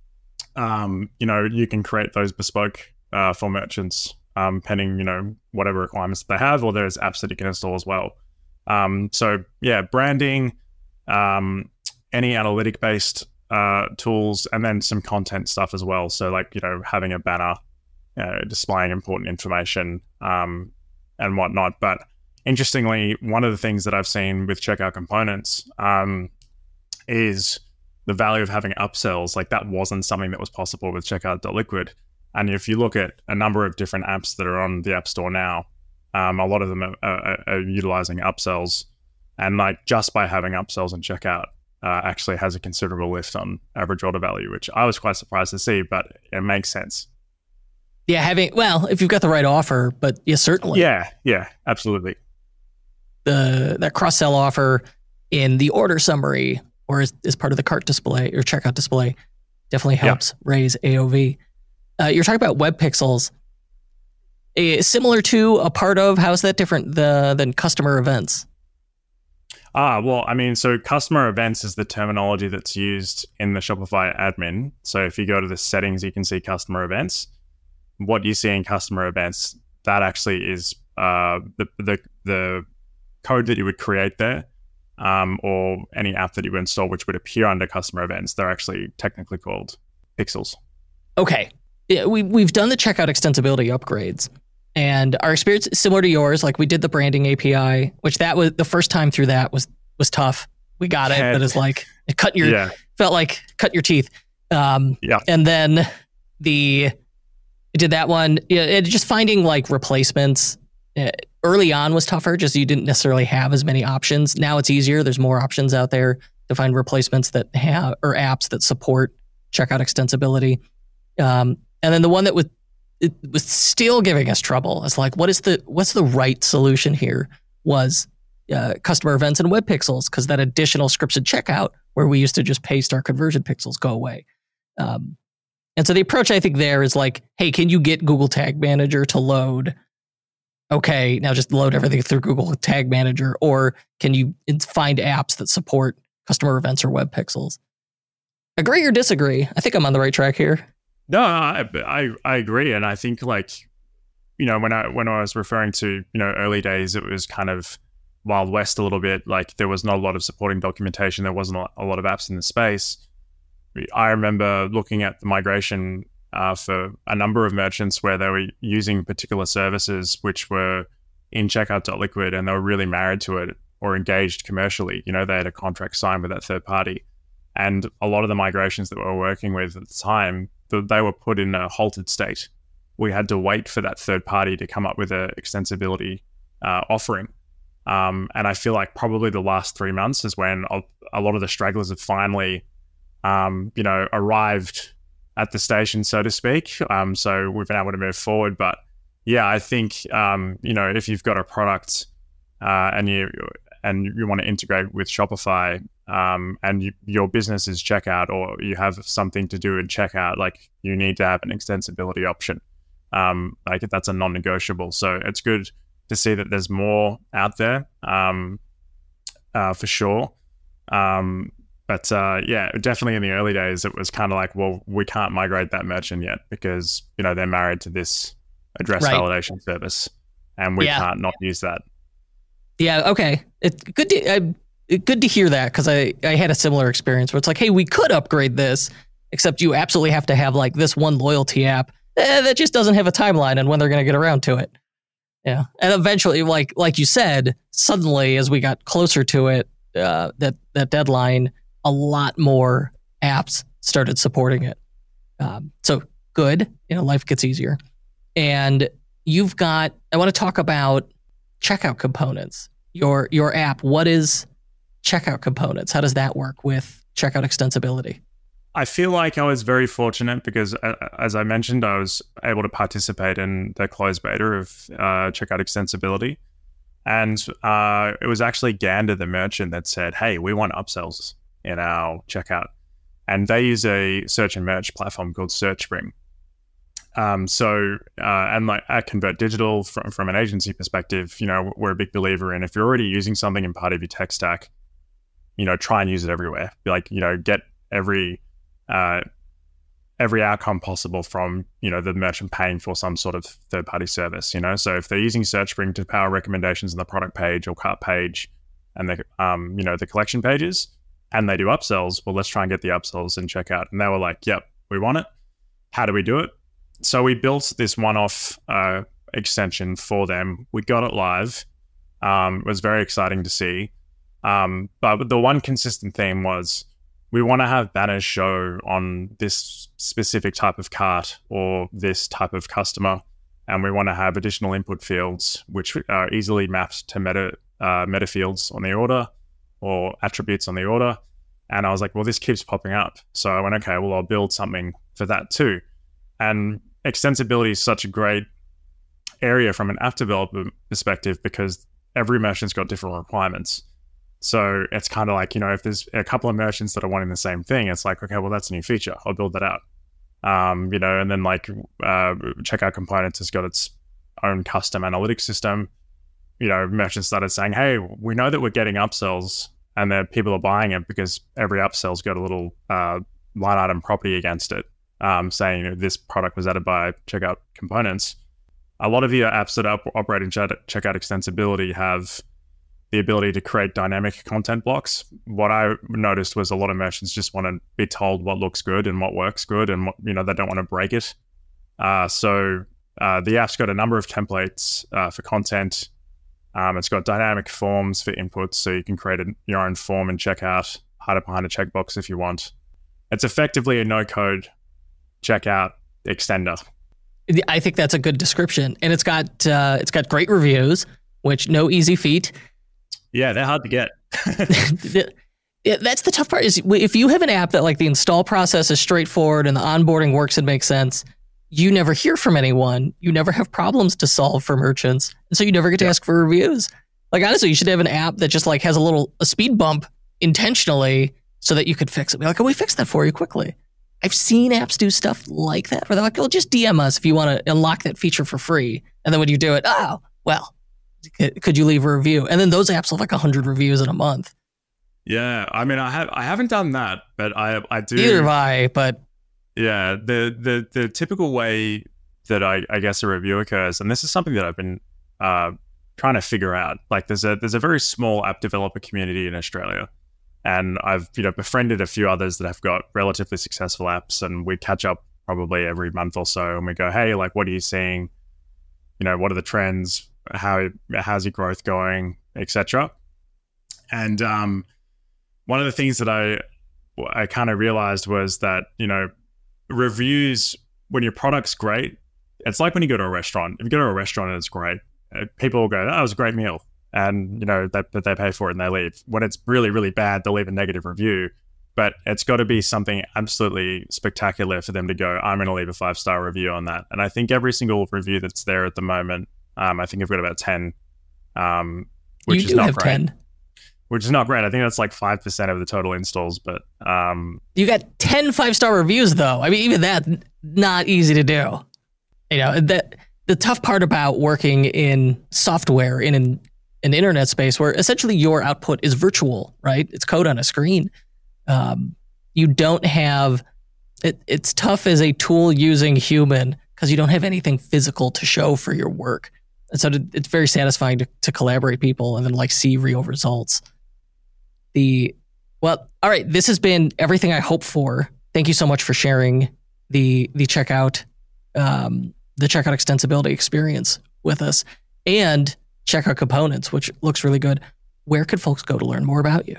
you can create those bespoke for merchants pending, whatever requirements they have, or there's apps that you can install as well. So yeah, branding, any analytic-based tools, and then some content stuff as well. So like, having a banner, displaying important information and whatnot. But interestingly, one of the things that I've seen with checkout components is the value of having upsells. Like that wasn't something that was possible with checkout.liquid. And if you look at a number of different apps that are on the App Store now, a lot of them are utilizing upsells. And like just by having upsells in checkout actually has a considerable lift on average order value, which I was quite surprised to see, but it makes sense. Yeah, if you've got the right offer, but yeah, certainly. Yeah, absolutely. That cross-sell offer in the order summary or as part of the cart display or checkout display definitely helps raise AOV. You're talking about WebPixels. Similar to a part of, how is that different than customer events? Well, so customer events is the terminology that's used in the Shopify admin. So if you go to the settings, you can see customer events. What you see in customer events, that actually is the code that you would create there, or any app that you would install, which would appear under customer events. They're actually technically called pixels. Okay. Yeah, we've done the checkout extensibility upgrades, and our experience is similar to yours. Like we did the branding API, which that was the first time through that was tough. We got it, but it's like it felt like cut your teeth. And then did that one. Yeah, just finding like replacements early on was tougher. Just you didn't necessarily have as many options. Now it's easier. There's more options out there to find replacements that have or apps that support checkout extensibility. And then the one that was still giving us trouble is like, what's the right solution here? Was customer events and WebPixels, because that additional scripted checkout where we used to just paste our conversion pixels go away. And so the approach I think there is like, hey, can you get Google Tag Manager to load? Okay, now just load everything through Google Tag Manager, or can you find apps that support customer events or WebPixels? Agree or disagree? I think I'm on the right track here. No, I agree, and I think like, when I was referring to early days, it was kind of Wild West a little bit. Like there was not a lot of supporting documentation. There wasn't a lot of apps in the space. I remember looking at the migration for a number of merchants where they were using particular services which were in checkout.liquid, and they were really married to it or engaged commercially. They had a contract signed with that third party, and a lot of the migrations that we were working with at the time, they were put in a halted state. We had to wait for that third party to come up with an extensibility offering. And I feel like probably the last 3 months is when a lot of the stragglers have finally, arrived at the station, so to speak. So we've been able to move forward. But yeah, I think, if you've got a product and you want to integrate with Shopify, and your business is checkout, or you have something to do in checkout, like you need to have an extensibility option. Like that's a non-negotiable. So it's good to see that there's more out there, for sure. But yeah, definitely in the early days, it was kind of like, well, we can't migrate that merchant yet because, you know, they're married to this address validation service, and we can't not use that. Yeah. Okay. It's good to hear that, because I had a similar experience where it's like, hey, we could upgrade this, except you absolutely have to have like this one loyalty app that just doesn't have a timeline and when they're going to get around to it. Yeah. And eventually, like you said, suddenly as we got closer to it, that deadline, a lot more apps started supporting it. So good, you know, life gets easier. And I want to talk about checkout components. Your app, what is checkout components? How does that work with checkout extensibility? I feel like I was very fortunate because, as I mentioned, I was able to participate in the closed beta of checkout extensibility. And it was actually Gander, the merchant, that said, hey, we want upsells in our checkout. And they use a search and merch platform called SearchSpring. And like at Convert Digital, from an agency perspective, you know, we're a big believer in, if you're already using something in part of your tech stack, you know, try and use it everywhere. Like, you know, get every outcome possible from, you know, the merchant paying for some sort of third-party service, you know. So if they're using SearchSpring to power recommendations in the product page or cart page and the, you know, the collection pages, and they do upsells, well, let's try and get the upsells in checkout. And they were like, yep, we want it. How do we do it? So we built this one-off extension for them. We got it live. It was very exciting to see. But the one consistent theme was, we want to have banners show on this specific type of cart or this type of customer. And we want to have additional input fields, which are easily mapped to meta fields on the order or attributes on the order. And I was like, well, this keeps popping up. So I went, okay, well, I'll build something for that too. And extensibility is such a great area from an app developer perspective because every merchant's got different requirements. So it's kind of like, you know, if there's a couple of merchants that are wanting the same thing, it's like, okay, well, that's a new feature. I'll build that out. You know, and then like Checkout Components has got its own custom analytics system. You know, merchants started saying, hey, we know that we're getting upsells and that people are buying it because every upsell's got a little line item property against it, saying, you know, this product was added by Checkout Components. A lot of the apps that operate in checkout extensibility have the ability to create dynamic content blocks. What I noticed was a lot of merchants just want to be told what looks good and what works good, and what, you know, they don't want to break it. So the app's got a number of templates for content. It's got dynamic forms for inputs, so you can create your own form in checkout, hide it behind a checkbox if you want. It's effectively a no-code checkout extender. I think that's a good description, and it's got great reviews, which no easy feat. Yeah, they're hard to get. That's the tough part, is if you have an app that like the install process is straightforward and the onboarding works and makes sense, you never hear from anyone. You never have problems to solve for merchants. And so you never get to ask for reviews. Like, honestly, you should have an app that just like has a speed bump intentionally so that you could fix it. Be like, oh, we fixed that for you quickly. I've seen apps do stuff like that where they're like, well, just DM us if you want to unlock that feature for free. And then when you do it, oh, well, could you leave a review? And then those apps have like 100 reviews in a month. Yeah, I mean, I haven't done that, but I do. Neither have I, but yeah, the typical way that I guess a review occurs, and this is something that I've been trying to figure out. Like, there's a very small app developer community in Australia, and I've befriended a few others that have got relatively successful apps, and we catch up probably every month or so, and we go, hey, like, what are you seeing? You know, what are the trends? How's your growth going, etc. And one of the things that I kind of realized was that, you know, reviews, when your product's great, it's like when you go to a restaurant. If you go to a restaurant and it's great, people will go, "Oh, it was a great meal," and you know they pay for it and they leave. When it's really, really bad, they'll leave a negative review. But it's got to be something absolutely spectacular for them to go, "I'm going to leave a 5-star review on that." And I think every single review that's there at the moment, I think I've got about 10, which you is do not have great. 10. Which is not great. I think that's like 5% of the total installs, but You got 10 5-star reviews, though. I mean, even that, not easy to do. You know, the tough part about working in software in an internet space where essentially your output is virtual, right? It's code on a screen. You don't have, it's tough as a tool using human because you don't have anything physical to show for your work. And so it's very satisfying to collaborate people and then like see real results. Well, all right, this has been everything I hoped for. Thank you so much for sharing the checkout extensibility experience with us and checkout components, which looks really good. Where could folks go to learn more about you?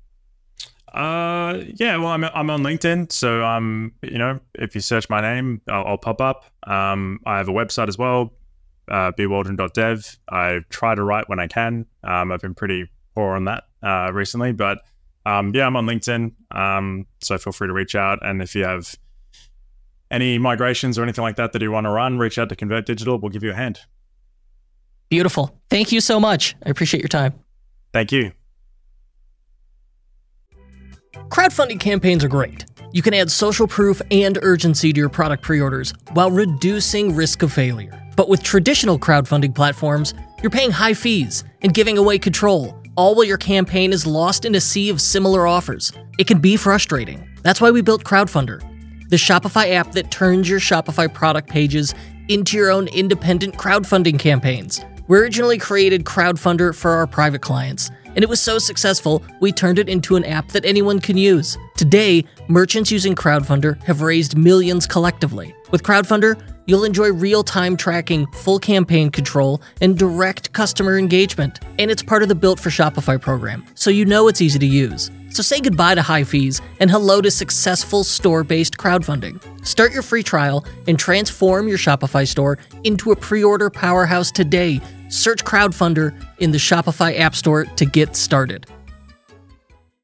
Yeah, well, I'm on LinkedIn, so if you search my name, I'll pop up. I have a website as well, bwaldron.dev. I try to write when I can. I've been pretty poor on that recently, but I'm on LinkedIn, so feel free to reach out. And if you have any migrations or anything like that you want to run, reach out to Convert Digital. We'll give you a hand. Beautiful. Thank you so much. I appreciate your time. Thank you. Crowdfunding campaigns are great. You can add social proof and urgency to your product pre-orders while reducing risk of failure. But with traditional crowdfunding platforms, you're paying high fees and giving away control, all while your campaign is lost in a sea of similar offers. It can be frustrating. That's why we built Crowdfunder, the Shopify app that turns your Shopify product pages into your own independent crowdfunding campaigns. We originally created Crowdfunder for our private clients, and it was so successful, we turned it into an app that anyone can use. Today, merchants using Crowdfunder have raised millions collectively. With Crowdfunder, you'll enjoy real-time tracking, full campaign control, and direct customer engagement. And it's part of the Built for Shopify program, so you know it's easy to use. So say goodbye to high fees and hello to successful store-based crowdfunding. Start your free trial and transform your Shopify store into a pre-order powerhouse today. Search Crowdfunder in the Shopify App Store to get started.